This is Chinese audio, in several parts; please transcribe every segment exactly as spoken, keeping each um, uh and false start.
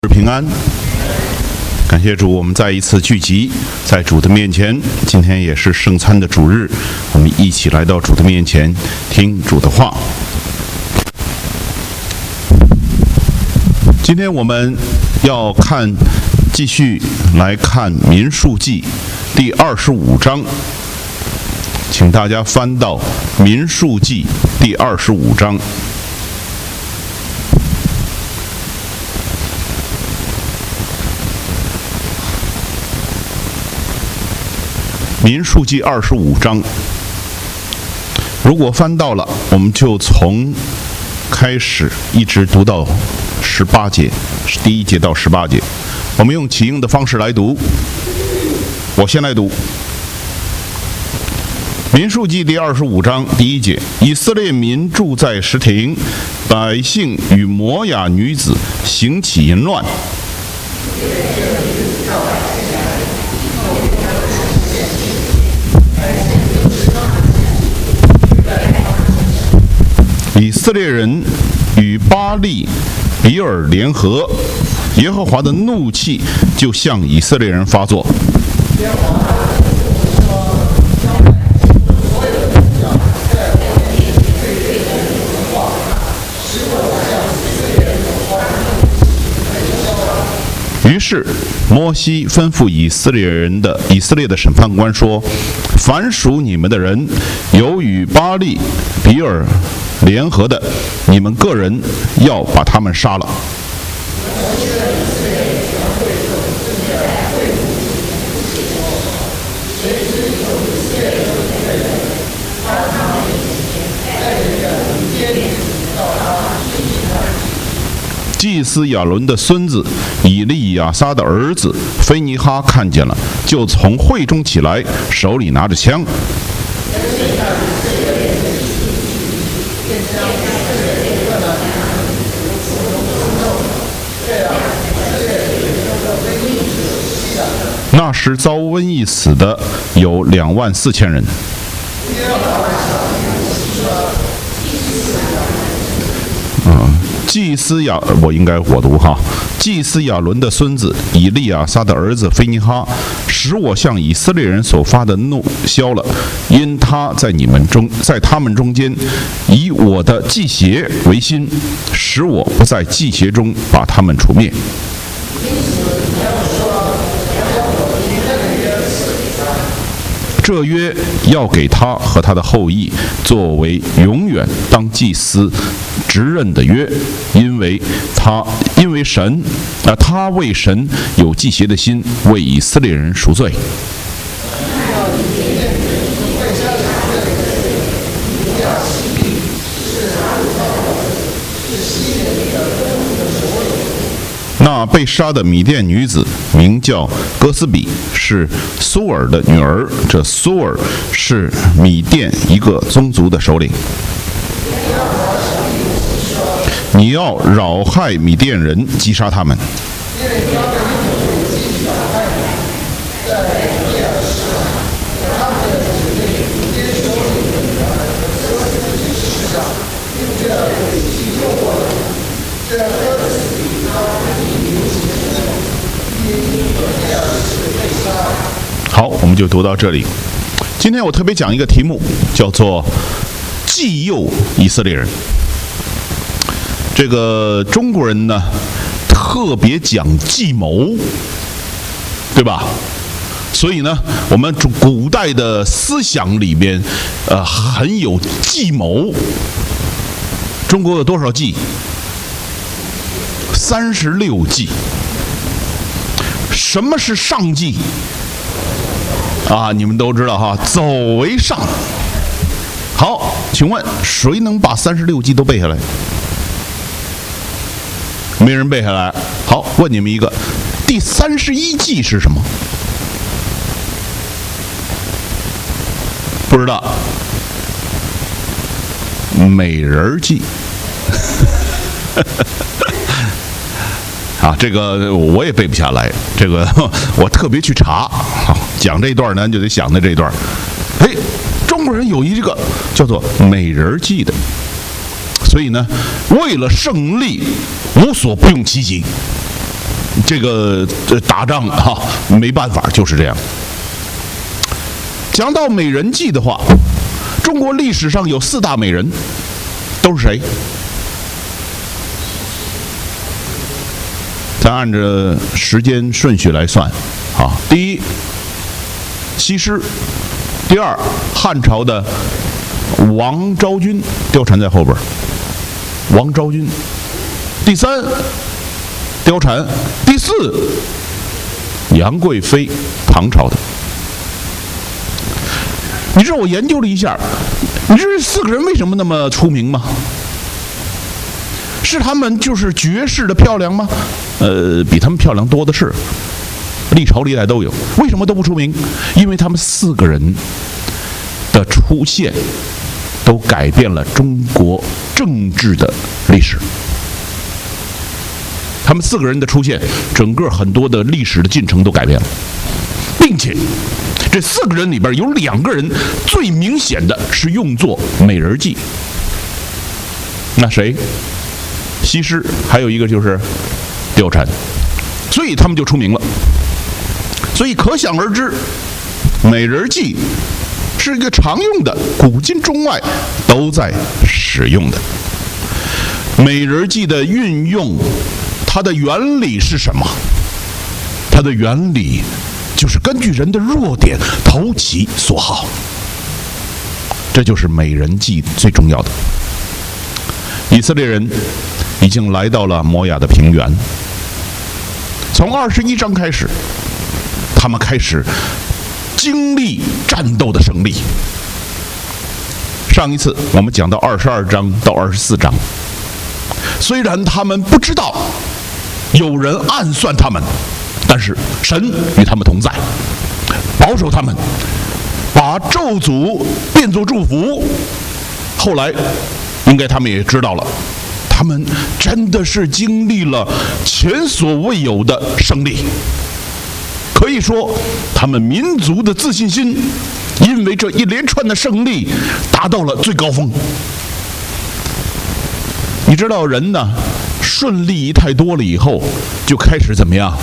平安，感谢主，我们再一次聚集在主的面前。今天也是圣餐的主日，我们一起来到主的面前，听主的话。今天我们要看，继续来看民数记第二十五章，请大家翻到民数记第二十五章。民数记二十五章，如果翻到了，我们就从开始一直读到十八节，第一节到十八节。我们用起应的方式来读。我先来读。民数记第二十五章第一节：以色列民住在什亭，百姓与摩押女子行起淫乱。以色列人与巴力比尔联合，耶和华的怒气就向以色列人发作。于是摩西吩咐以色列人的以色列的审判官说：凡属你们的人，有与巴力比尔联合的，你们个人要把他们杀了。祭司亚伦的孙子以利亚撒的儿子菲尼哈看见了，就从会中起来，手里拿着枪。那时遭瘟疫死的有两万四千人。嗯，祭司亚，我应该我读哈。祭司亚伦的孙子以利亚撒的儿子菲尼哈，使我向以色列人所发的怒消了，因他在你们中，在他们中间，以我的祭邪为心，使我不在祭邪中把他们除灭。这约要给他和他的后裔作为永远当祭司职任的约，因为他因为神啊、呃，他为神有祭邪的心，为以色列人赎罪。那被杀的米甸女子名叫哥斯比，是苏尔的女儿。这苏尔是米甸一个宗族的首领。你要扰害米甸人，击杀他们。好，我们就读到这里。今天我特别讲一个题目，叫做祭诱以色列人。这个中国人呢，特别讲计谋，对吧？所以呢，我们古代的思想里边，呃，很有计谋。中国有多少计？三十六计。什么是上计？啊，你们都知道哈，走为上。好，请问谁能把三十六计都背下来？没人背下来。好，问你们一个，第三十一计是什么？不知道。美人计。啊，这个我也背不下来，这个我特别去查。好，讲这段呢，就得想到这段。哎，中国人有一个叫做美人计的，所以呢，为了胜利，无所不用其极。 这个这打仗哈、啊，没办法，就是这样。讲到美人计的话，中国历史上有四大美人，都是谁？咱按照时间顺序来算，啊，第一，西施；第二，汉朝的王昭君，貂蝉在后边，王昭君；第三，貂蝉；第四，杨贵妃，唐朝的。你知道我研究了一下，你知道这四个人为什么那么出名吗？是他们就是绝世的漂亮吗？呃，比他们漂亮多的是，历朝历代都有。为什么都不出名？因为他们四个人的出现都改变了中国政治的历史。他们四个人的出现，整个很多的历史的进程都改变了，并且这四个人里边有两个人最明显的是用作美人计。那谁？西施，还有一个就是貂蝉，所以他们就出名了。所以可想而知，美人计是一个常用的，古今中外都在使用的。美人计的运用，它的原理是什么？它的原理就是根据人的弱点投其所好，这就是美人计最重要的。以色列人已经来到了摩亚的平原，从二十一章开始，他们开始经历战斗的胜利。上一次我们讲到二十二章到二十四章，虽然他们不知道有人暗算他们，但是神与他们同在，保守他们，把咒诅变作祝福。后来应该他们也知道了，他们真的是经历了前所未有的胜利。可以说他们民族的自信心因为这一连串的胜利达到了最高峰。你知道人呢，顺利太多了以后就开始怎么样？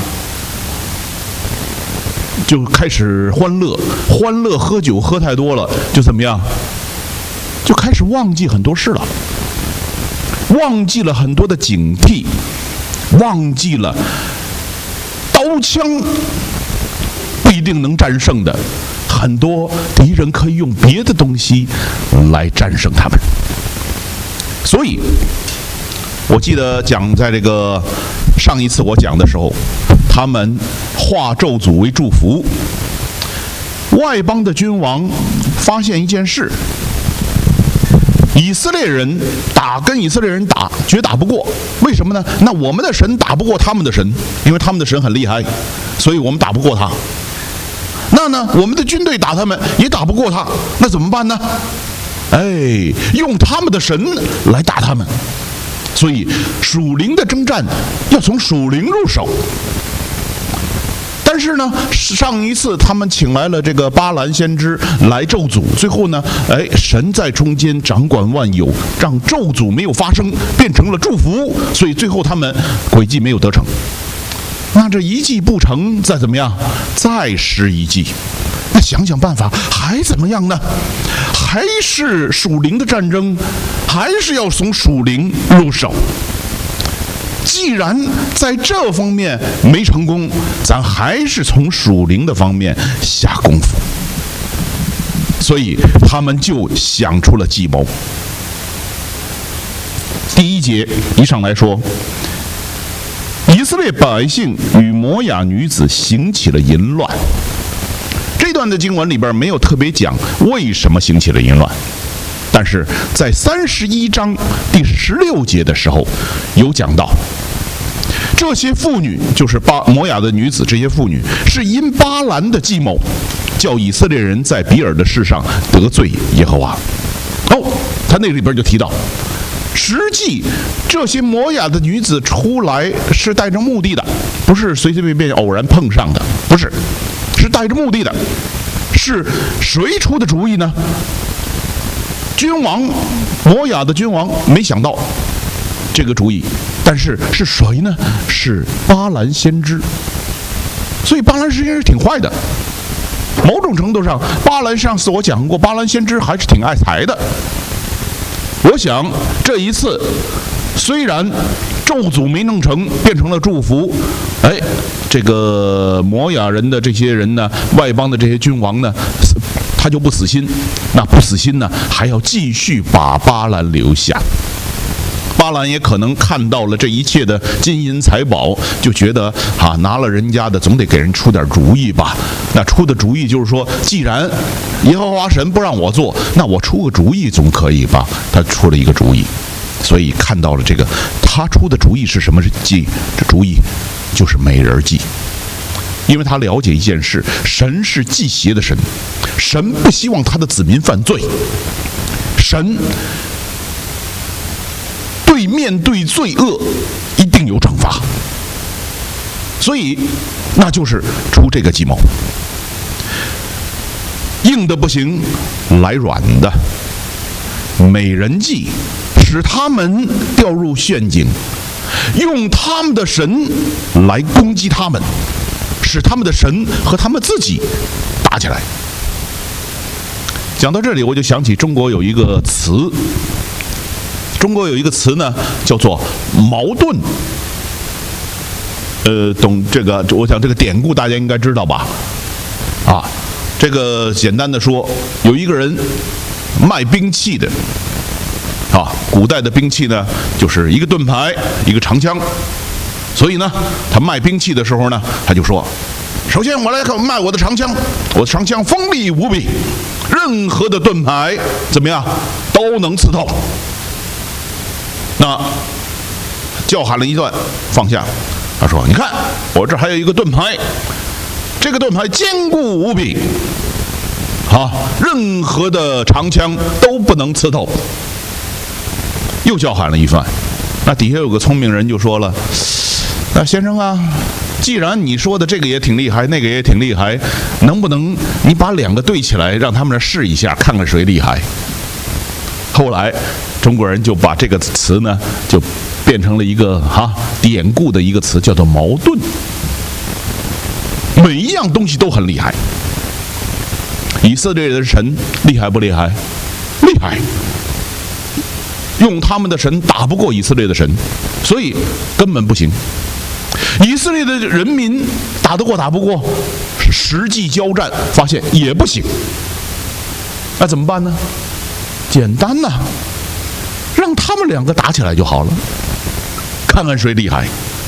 就开始欢乐，欢乐喝酒喝太多了就怎么样？就开始忘记很多事了，忘记了很多的警惕，忘记了刀枪不一定能战胜的，很多敌人可以用别的东西来战胜他们。所以我记得讲在这个上一次我讲的时候，他们化咒诅为祝福。外邦的君王发现一件事，以色列人打跟以色列人打绝打不过，为什么呢？那我们的神打不过他们的神，因为他们的神很厉害，所以我们打不过他。那呢，我们的军队打他们也打不过他，那怎么办呢？哎，用他们的神来打他们。所以属灵的征战要从属灵入手。但是呢，上一次他们请来了这个巴兰先知来咒诅，最后呢，哎，神在中间掌管万有，让咒诅没有发生，变成了祝福，所以最后他们诡计没有得逞。那这一计不成，再怎么样？再施一计。那想想办法，还怎么样呢？还是属灵的战争，还是要从属灵入手。既然在这方面没成功，咱还是从属灵的方面下功夫。所以他们就想出了计谋。第一节一上来说，以色列百姓与摩亚女子行起了淫乱。这段的经文里边没有特别讲为什么行起了淫乱，但是在三十一章第十六节的时候有讲到，这些妇女就是巴摩亚的女子，这些妇女是因巴兰的计谋，叫以色列人在比尔的事上得罪耶和华。哦，他那里边就提到，实际这些摩亚的女子出来是带着目的的，不是随随便便偶然碰上的，不是，是带着目的的。是谁出的主意呢？君王，摩亚的君王没想到这个主意， 但是是谁呢？是巴兰先知。所以巴兰先知挺坏的。某种程度上，巴兰上次我讲过，巴兰先知还是挺爱财的。我想这一次虽然咒诅没弄成，变成了祝福，哎，这个摩亚人的这些人呢，外邦的这些君王呢，他就不死心。那不死心呢，还要继续把巴兰留下。巴兰也可能看到了这一切的金银财宝，就觉得啊，拿了人家的，总得给人出点主意吧。那出的主意就是说，既然耶和华神不让我做，那我出个主意总可以吧？他出了一个主意，所以看到了这个，他出的主意是什么计？这主意就是美人计。因为他了解一件事，神是忌邪的神，神不希望他的子民犯罪，神对面对罪恶一定有惩罚，所以那就是出这个计谋。硬的不行，来软的，美人计使他们掉入陷阱，用他们的神来攻击他们，使他们的神和他们自己打起来。讲到这里，我就想起中国有一个词，中国有一个词呢，叫做矛盾。呃，懂这个？我想这个典故大家应该知道吧？啊，这个简单的说，有一个人卖兵器的，啊，古代的兵器呢，就是一个盾牌，一个长枪。所以呢，他卖兵器的时候呢，他就说：首先我来卖我的长枪，我的长枪锋利无比，任何的盾牌怎么样都能刺透。那叫喊了一段，放下。他说：你看，我这还有一个盾牌，这个盾牌坚固无比，好，任何的长枪都不能刺透。又叫喊了一番。那底下有个聪明人就说了：那先生啊，既然你说的这个也挺厉害，那个也挺厉害，能不能你把两个对起来，让他们来试一下，看看谁厉害？后来中国人就把这个词呢，就变成了一个哈典故的一个词，叫做矛盾。每一样东西都很厉害。以色列的神厉害不厉害？厉害。用他们的神打不过以色列的神，所以根本不行。以色列的人民打得过打不过，实际交战发现也不行。那怎么办呢？简单呐，让他们两个打起来就好了，看看谁厉害。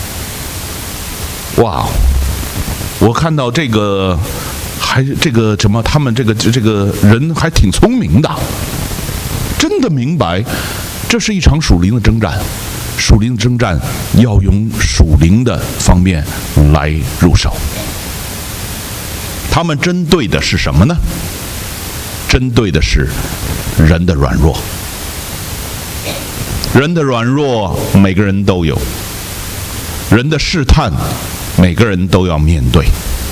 哇，我看到这个还这个什么，他们这个这个人还挺聪明的，真的明白这是一场属灵的征战。属灵的征战要用属灵的方面来入手。他们针对的是什么呢？针对的是人的软弱。人的软弱每个人都有，人的试探每个人都要面对。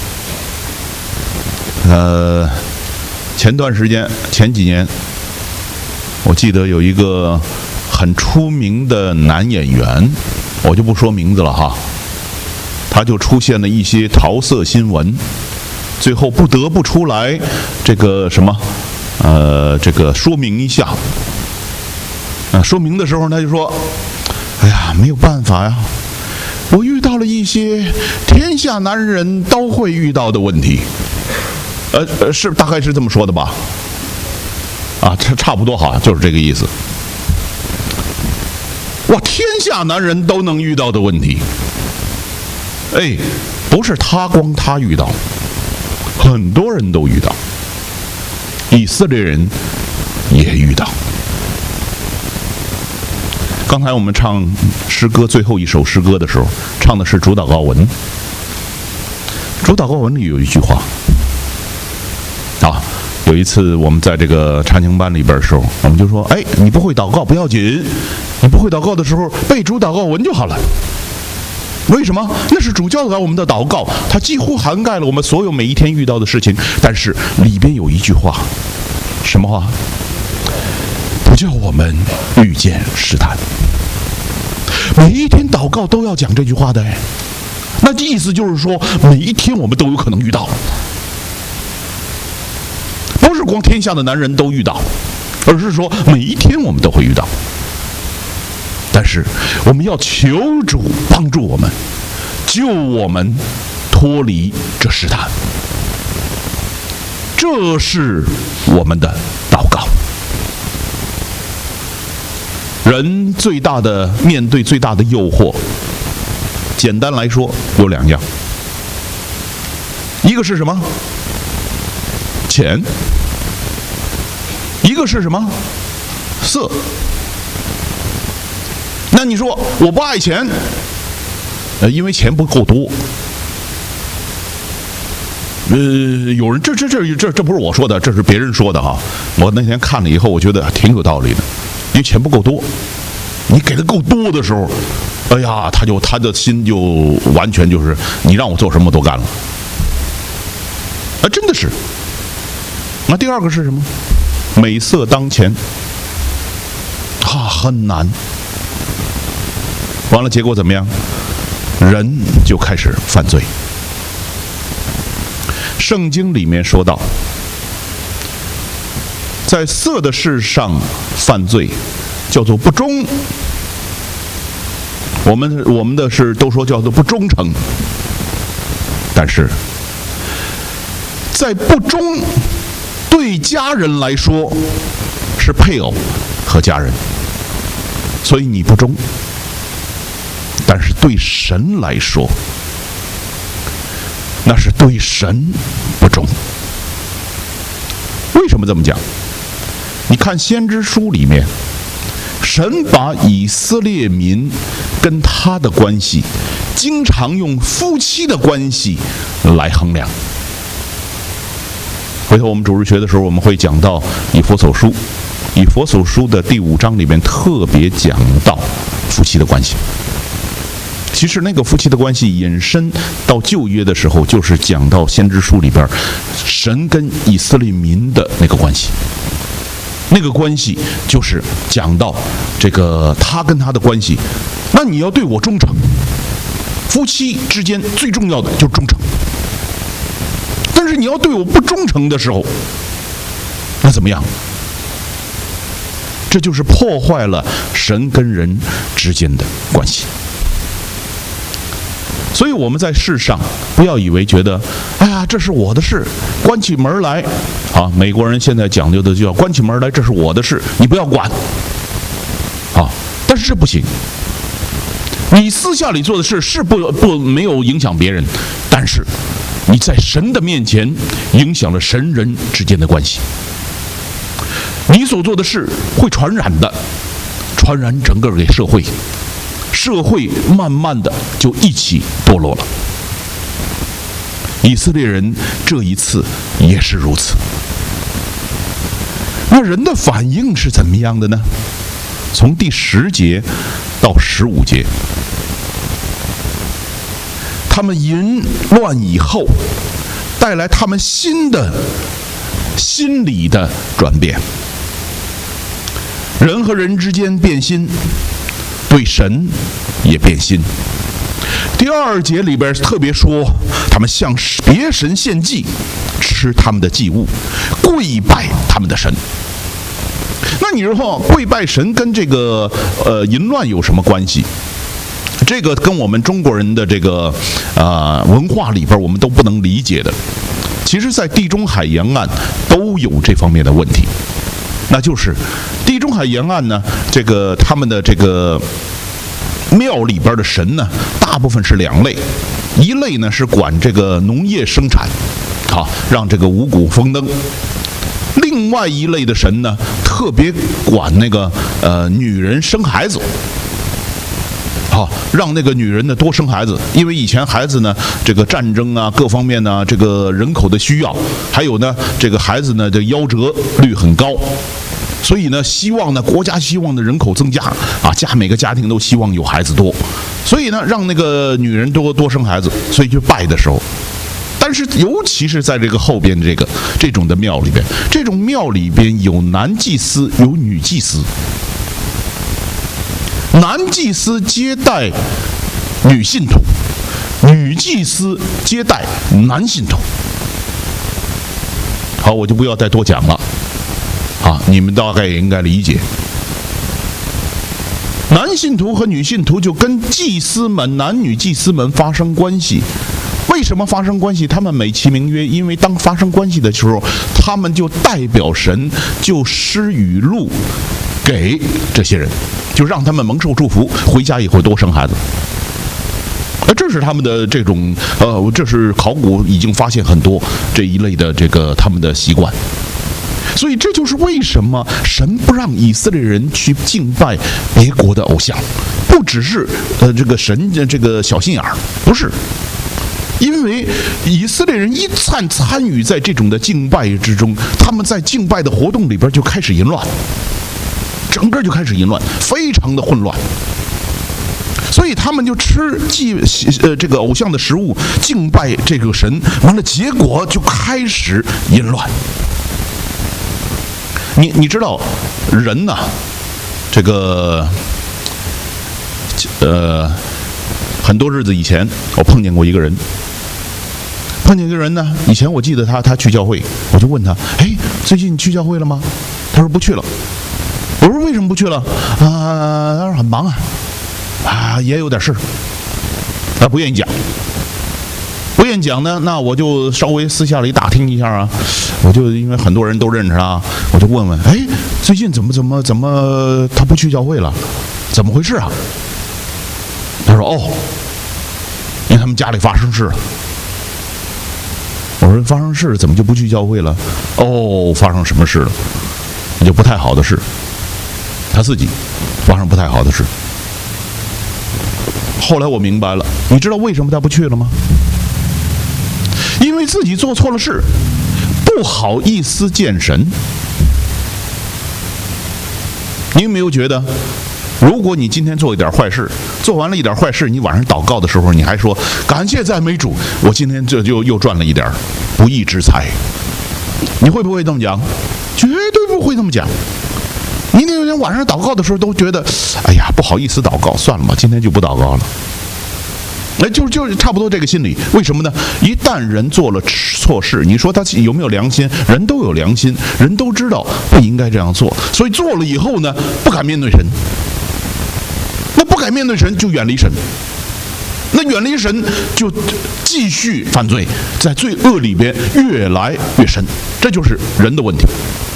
呃，前段时间前几年，我记得有一个很出名的男演员，我就不说名字了哈，他就出现了一些桃色新闻，最后不得不出来这个什么呃这个说明一下。啊，说明的时候他就说：哎呀，没有办法呀，我遇到了一些天下男人都会遇到的问题。呃呃，是大概是这么说的吧？啊，差差不多好像就是这个意思。哇，天下男人都能遇到的问题，哎，不是他光他遇到，很多人都遇到，以色列人也遇到。刚才我们唱诗歌最后一首诗歌的时候，唱的是主祷告文。主祷告文里有一句话啊，有一次我们在这个查经班里边的时候，我们就说：哎，你不会祷告不要紧，你不会祷告的时候背主祷告文就好了。为什么？那是主教导我们的祷告，它几乎涵盖了我们所有每一天遇到的事情。但是里边有一句话，什么话？不叫我们遇见试探， 每一天祷告都要讲这句话的。那意思就是说，每一天我们都有可能遇到，不是光天下的男人都遇到，而是说每一天我们都会遇到。但是我们要求主帮助我们，救我们脱离这试探，这是我们的祷告。人最大的面对最大的诱惑，简单来说有两样，一个是什么？钱。一个是什么？色。那你说我不爱钱，呃，因为钱不够多。呃，有人这这这这这不是我说的，这是别人说的哈。我那天看了以后，我觉得挺有道理的，因为钱不够多。你给的够多的时候，哎呀，他就他的心就完全就是你让我做什么我都干了。啊，真的是。那第二个是什么？美色当前，啊，很难。完了，结果怎么样？人就开始犯罪。圣经里面说到，在色的事上犯罪，叫做不忠。我们我们的是都说叫做不忠诚，但是在不忠对家人来说是配偶和家人，所以你不忠。但是对神来说，那是对神不忠。为什么这么讲？你看先知书里面，神把以色列民跟他的关系，经常用夫妻的关系来衡量。回头我们主日学的时候，我们会讲到以弗所书，以弗所书的第五章里面特别讲到夫妻的关系。其实那个夫妻的关系引申到旧约的时候，就是讲到先知书里边神跟以色列民的那个关系。那个关系就是讲到这个他跟他的关系，那你要对我忠诚。夫妻之间最重要的就是忠诚。但是你要对我不忠诚的时候，那怎么样？这就是破坏了神跟人之间的关系。所以我们在世上不要以为觉得，哎呀，这是我的事，关起门来，啊，美国人现在讲究的就叫关起门来，这是我的事，你不要管，啊，但是这不行。你私下里做的事是不不没有影响别人，但是你在神的面前影响了神人之间的关系。你所做的事会传染的，传染整个给社会。社会慢慢的就一起堕落了。以色列人这一次也是如此。那人的反应是怎么样的呢？从第十节到十五节，他们淫乱以后，带来他们新的心理的转变。人和人之间变心，对神也变心。第二节里边特别说，他们向别神献祭，吃他们的祭物，跪拜他们的神。那你说跪拜神跟这个呃淫乱有什么关系？这个跟我们中国人的这个啊、呃、文化里边我们都不能理解的。其实在地中海沿岸都有这方面的问题。那就是地中海沿岸呢，这个他们的这个庙里边的神呢，大部分是两类，一类呢是管这个农业生产，好让这个五谷丰登；另外一类的神呢，特别管那个呃女人生孩子。好，让那个女人呢多生孩子，因为以前孩子呢，这个战争啊，各方面呢，这个人口的需要，还有呢，这个孩子呢，这夭折率很高，所以呢，希望呢，国家希望的人口增加啊，家每个家庭都希望有孩子多，所以呢，让那个女人多多生孩子，所以去拜的时候。但是，尤其是在这个后边这个这种的庙里边，这种庙里边有男祭司，有女祭司。 男祭司接待女信徒，女祭司接待男信徒。好，我就不要再多讲了，啊，你们大概也应该理解。男信徒和女信徒就跟祭司们、男女祭司们发生关系。为什么发生关系？他们美其名曰，因为当发生关系的时候，他们就代表神，就施雨露给这些人，就让他们蒙受祝福，回家以后多生孩子。呃，这是他们的这种呃，这是考古已经发现很多这一类的这个他们的习惯。所以这就是为什么神不让以色列人去敬拜别国的偶像，不只是呃这个神这个小心眼儿，不是。因为以色列人一参参与在这种的敬拜之中，他们在敬拜的活动里边就开始淫乱，整个就开始淫乱，非常的混乱。所以他们就吃祭呃这个偶像的食物，敬拜这个神，完了结果就开始淫乱。你你知道人呐、啊，这个呃很多日子以前，我碰见过一个人，碰见一个人呢，以前我记得他他去教会，我就问他，哎，最近你去教会了吗？他说不去了。我说为什么不去了？啊，他说很忙啊，啊也有点事，他不愿意讲。不愿意讲呢，那我就稍微私下里打听一下啊，我就因为很多人都认识他，我就问问，哎，最近怎么怎么怎么他不去教会了？怎么回事啊？他说哦，因为他们家里发生事了。我说发生事怎么就不去教会了？哦，发生什么事了？就不太好的事，他自己发生不太好的事。后来我明白了，你知道为什么他不去了吗？因为自己做错了事，不好意思见神。你有没有觉得，如果你今天做一点坏事，做完了一点坏事，你晚上祷告的时候，你还说感谢赞美主，我今天这就又赚了一点不义之财，你会不会这么讲？绝对不会这么讲。你那天晚上祷告的时候都觉得，哎呀，不好意思祷告，算了吧，今天就不祷告了。那就就差不多这个心理。为什么呢？一旦人做了错事，你说他有没有良心？人都有良心，人都知道不应该这样做，所以做了以后呢，不敢面对神。那不敢面对神，就远离神。那远离神，就继续犯罪，在罪恶里边越来越深。这就是人的问题。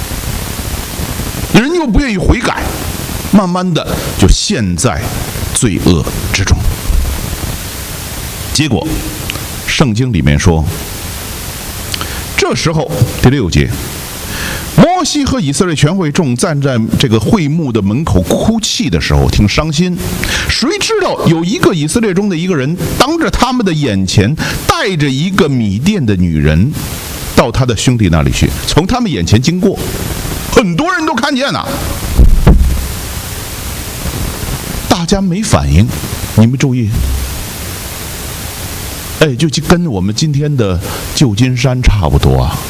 人又不愿意悔改，慢慢的就陷在罪恶之中。结果圣经里面说，这时候第六节，摩西和以色列全会众站在这个会幕的门口哭泣的时候，挺伤心。谁知道有一个以色列中的一个人，当着他们的眼前带着一个米甸的女人到他的兄弟那里去，从他们眼前经过，很多人都看见了，大家没反应。你们注意，哎，就跟我们今天的旧金山差不多啊！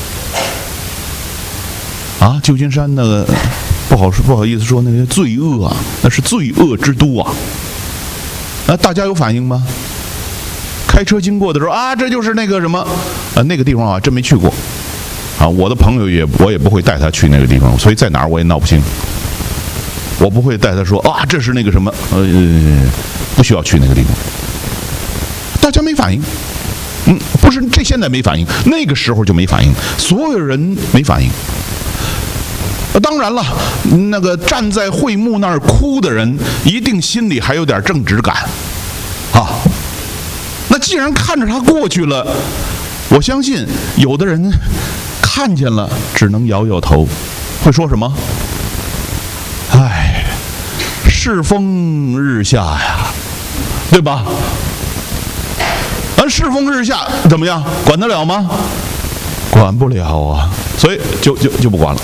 啊，旧金山那个不好说，不好意思说，那个罪恶啊，那是罪恶之都啊！啊，大家有反应吗？开车经过的时候啊，这就是那个什么啊，那个地方啊，真没去过啊。我的朋友也我也不会带他去那个地方，所以在哪儿我也闹不清。我不会带他说啊，这是那个什么，呃，不需要去那个地方。大家没反应，嗯，不是这现在没反应，那个时候就没反应，所有人没反应。当然了，那个站在会幕那儿哭的人，一定心里还有点正直感，啊。那既然看着他过去了，我相信有的人看见了，只能摇摇头，会说什么？哎，世风日下呀，对吧？而世风日下怎么样？管得了吗？管不了啊，所以就就就不管了。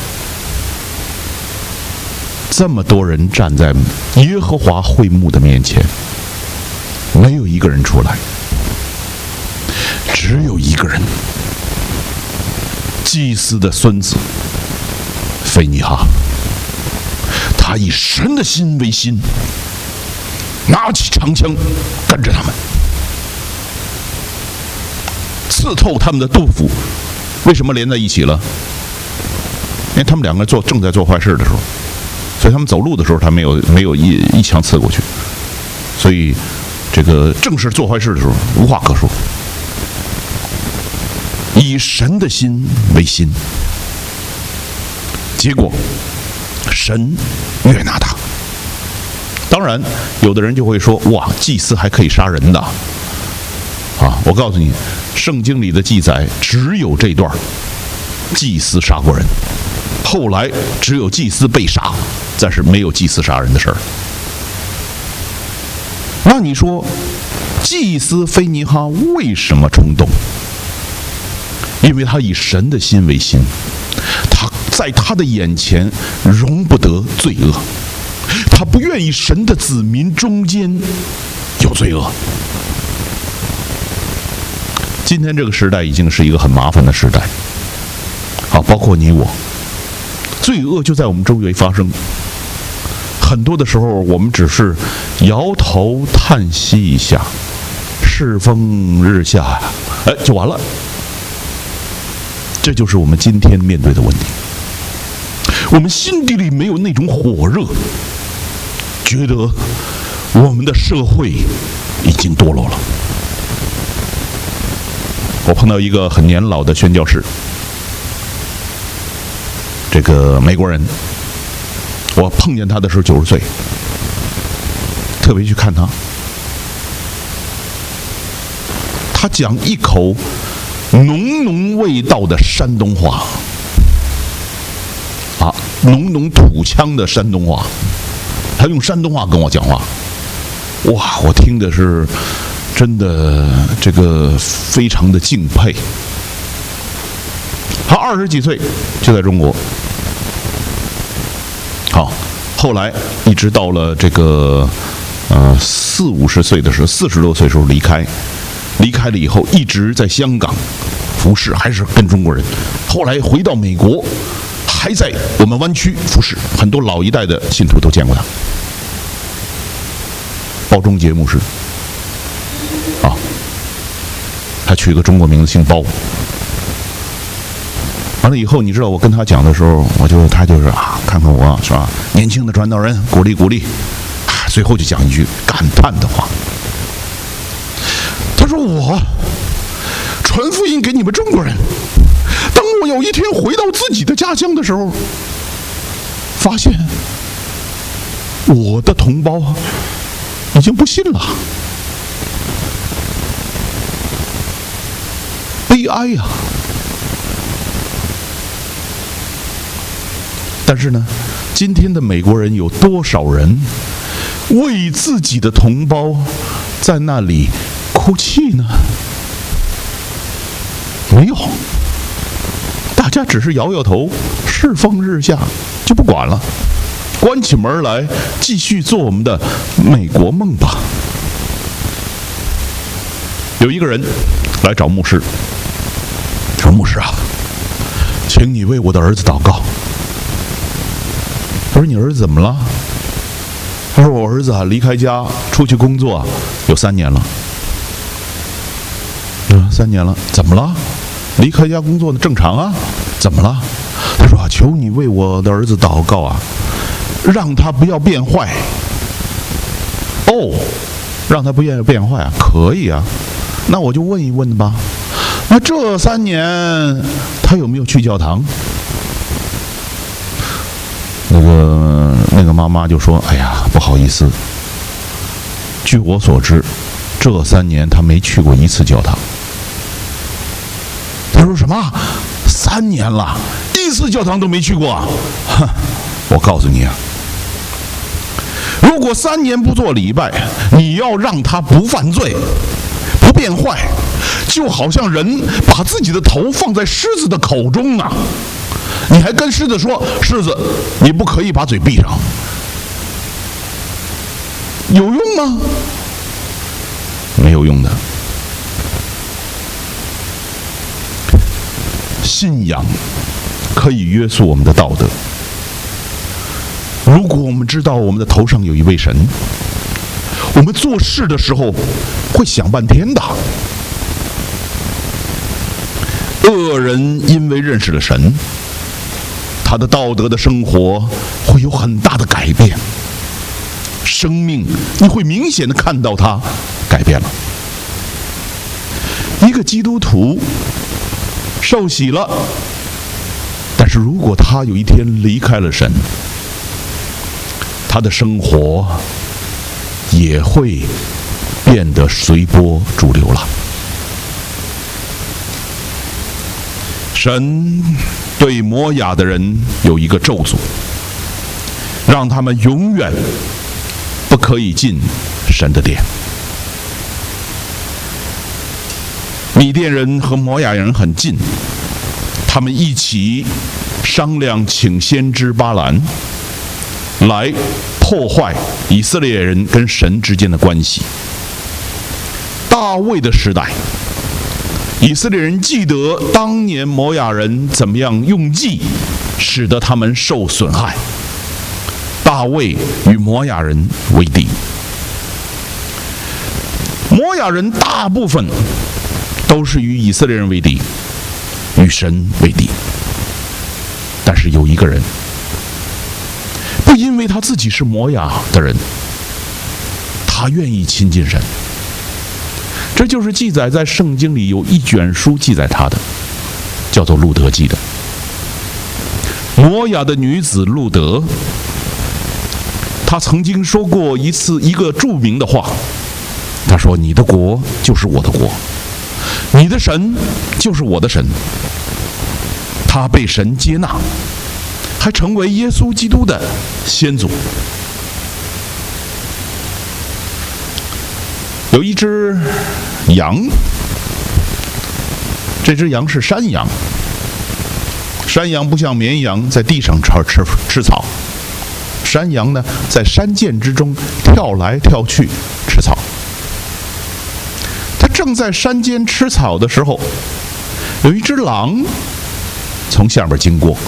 这么多人站在耶和华会幕的面前，没有一个人出来，只有一个人，祭司的孙子非尼哈，他以神的心为心， 拿起长枪跟着他们，刺透他们的肚腹。为什么连在一起了？因为他们两个做正在做坏事的时候，所以他们走路的时候，他没有没有一一枪刺过去，所以这个正是做坏事的时候无话可说。以神的心为心，结果神悦纳他。当然，有的人就会说：“哇，祭司还可以杀人的啊！”我告诉你，圣经里的记载只有这段，祭司杀过人。后来只有祭司被杀，但是没有祭司杀人的事儿。那你说，祭司菲尼哈为什么冲动？因为他以神的心为心，他在他的眼前容不得罪恶，他不愿意神的子民中间有罪恶。今天这个时代已经是一个很麻烦的时代，好，包括你我，罪恶就在我们周围发生。很多的时候，我们只是摇头叹息一下，世风日下呀，哎，就完了。这就是我们今天面对的问题。我们心底里没有那种火热，觉得我们的社会已经堕落了。我碰到一个很年老的宣教士，这个美国人，我碰见他的时候九十岁，特别去看他，他讲一口浓浓味道的山东话，啊，浓浓土腔的山东话，他用山东话跟我讲话，哇，我听的是真的这个非常的敬佩。他二十几岁就在中国，好，后来一直到了这个呃四五十岁的时候，四十多岁的时候离开。离开了以后，一直在香港服侍，还是跟中国人。后来回到美国，还在我们湾区服侍，很多老一代的信徒都见过他。包忠杰牧师，啊，他取个中国名字姓包。完了以后，你知道我跟他讲的时候，我就他就是啊，看看我是吧，年轻的传道人，鼓励鼓励。啊，最后就讲一句感叹的话。他说：“我传福音给你们中国人，当我有一天回到自己的家乡的时候，发现我的同胞已经不信了，悲哀呀！但是呢，今天的美国人有多少人为自己的同胞在那里哭泣呢？没有，大家只是摇摇头，世风日下，就不管了，关起门来继续做我们的美国梦吧。有一个人来找牧师，说：“牧师啊，请你为我的儿子祷告。”我说：“你儿子怎么了？”他说：“我儿子啊，离开家出去工作有三年了。”嗯，三年了，怎么了？离开家工作的正常啊，怎么了？他说：“啊，求你为我的儿子祷告啊，让他不要变坏。”哦，让他不要变坏啊，可以啊。那我就问一问吧。那这三年他有没有去教堂？那个那个妈妈就说：“哎呀，不好意思，据我所知，这三年他没去过一次教堂。”他说：“什么？三年了，一次教堂都没去过啊？”哼，我告诉你啊，如果三年不做礼拜，你要让他不犯罪、不变坏，就好像人把自己的头放在狮子的口中啊，你还跟狮子说：“狮子，你不可以把嘴闭上。”有用吗？没有用的。信仰可以约束我们的道德。如果我们知道我们的头上有一位神， 我们做事的时候会想半天的。恶人因为认识了神，他的道德的生活会有很大的改变，生命你会明显的看到他改变了。一个基督徒受洗了，但是如果他有一天离开了神，他的生活也会变得随波逐流了。神对摩亚的人有一个咒诅，让他们永远不可以进神的殿。米甸人和摩亚人很近，他们一起商量请先知巴兰来破坏以色列人跟神之间的关系。大卫的时代，以色列人记得当年摩亚人怎么样用计使得他们受损害，大卫与摩亚人为敌。摩亚人大部分都是与以色列人为敌，与神为敌。但是有一个人，不因为他自己是摩亚的人，他愿意亲近神。这就是记载在圣经里有一卷书记载他的，叫做路德记的。摩亚的女子路德，她曾经说过一次一个著名的话，她说：你的国就是我的国，你的神就是我的神。她被神接纳，还成为耶稣基督的先祖。有一只羊，这只羊是山羊。山羊不像绵羊在地上吃吃吃草，山羊呢在山涧之中跳来跳去吃草。它正在山间吃草的时候，有一只狼从下边经过。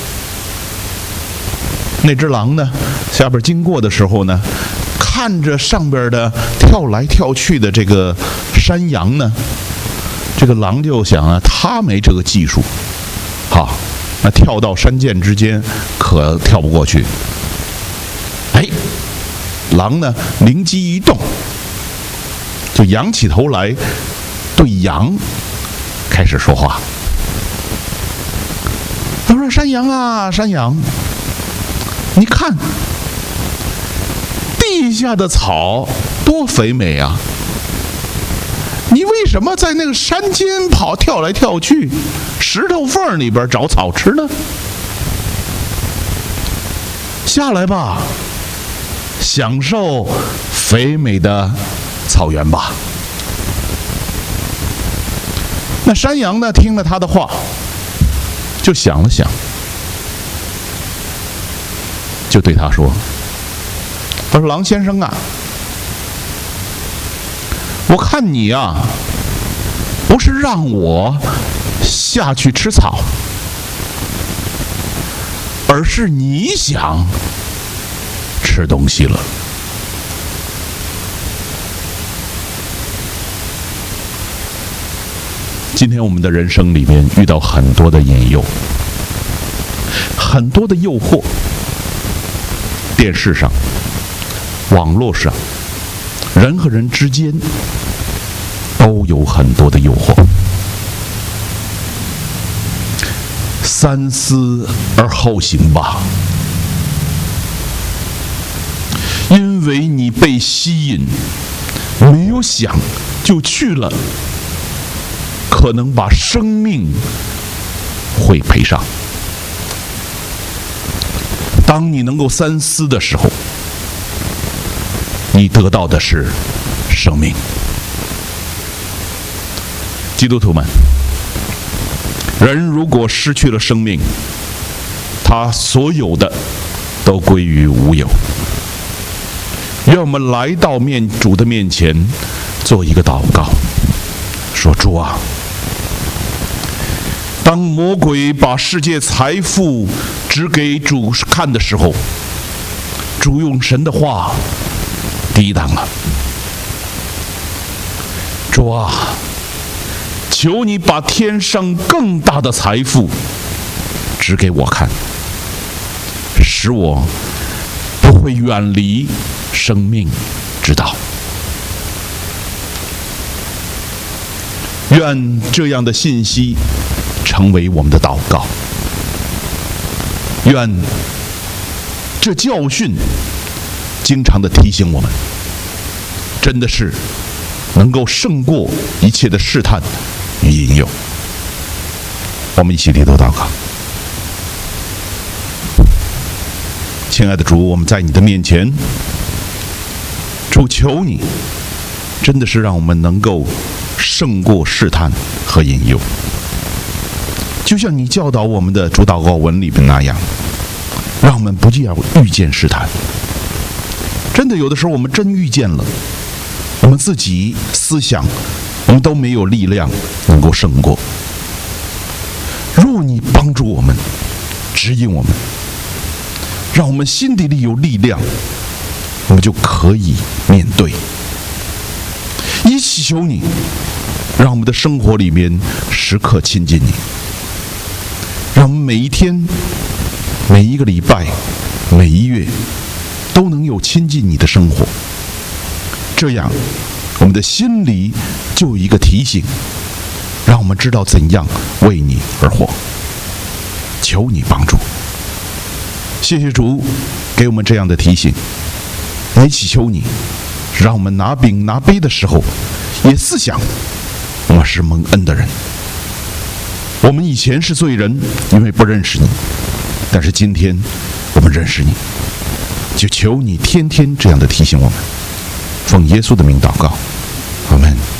那只狼呢，下边经过的时候呢，看着上边的跳来跳去的这个山羊呢，这个狼就想啊，他没这个技术，好，那跳到山涧之间可跳不过去。哎，狼呢灵机一动，就仰起头来对羊开始说话。他说：山羊啊，山羊，你看地下的草多肥美啊，你为什么在那个山间跑跳来跳去，石头缝里边找草吃呢？下来吧，享受肥美的草原吧。那山羊呢，听了他的话，就想了想，就对他说：他说，狼先生啊，我看你啊，不是让我下去吃草，而是你想吃东西了。今天我们的人生里面遇到很多的引诱，很多的诱惑，电视上、网络上，人和人之间都有很多的诱惑。三思而后行吧，因为你被吸引，没有想就去了，可能把生命会赔上。当你能够三思的时候，你得到的是生命。基督徒们，人如果失去了生命，他所有的都归于无有。愿我们来到面主的面前，做一个祷告，说：主啊，当魔鬼把世界财富指给主看的时候，主用神的话抵挡了， 主啊，求你把天上更大的财富指给我看，使我不会远离生命之道。愿这样的信息成为我们的祷告，愿这教训经常的提醒我们，真的是能够胜过一切的试探与引诱。我们一起低头祷告。亲爱的主，我们在你的面前，主求你真的是让我们能够胜过试探和引诱，就像你教导我们的主祷告文里面那样，让我们不要遇见试探。真的有的时候我们真遇见了，我们自己思想我们都没有力量能够胜过。若你帮助我们，指引我们，让我们心底里有力量，我们就可以面对。一起求你，让我们的生活里面时刻亲近你，让我们每一天、每一个礼拜、每一月都能有亲近你的生活。这样我们的心里就有一个提醒，让我们知道怎样为你而活。求你帮助，谢谢主给我们这样的提醒。也祈求你，让我们拿饼拿杯的时候也思想我们是蒙恩的人。我们以前是罪人，因为不认识你，但是今天我们认识你，就求你天天这样的提醒我们。奉耶稣的名祷告，阿们。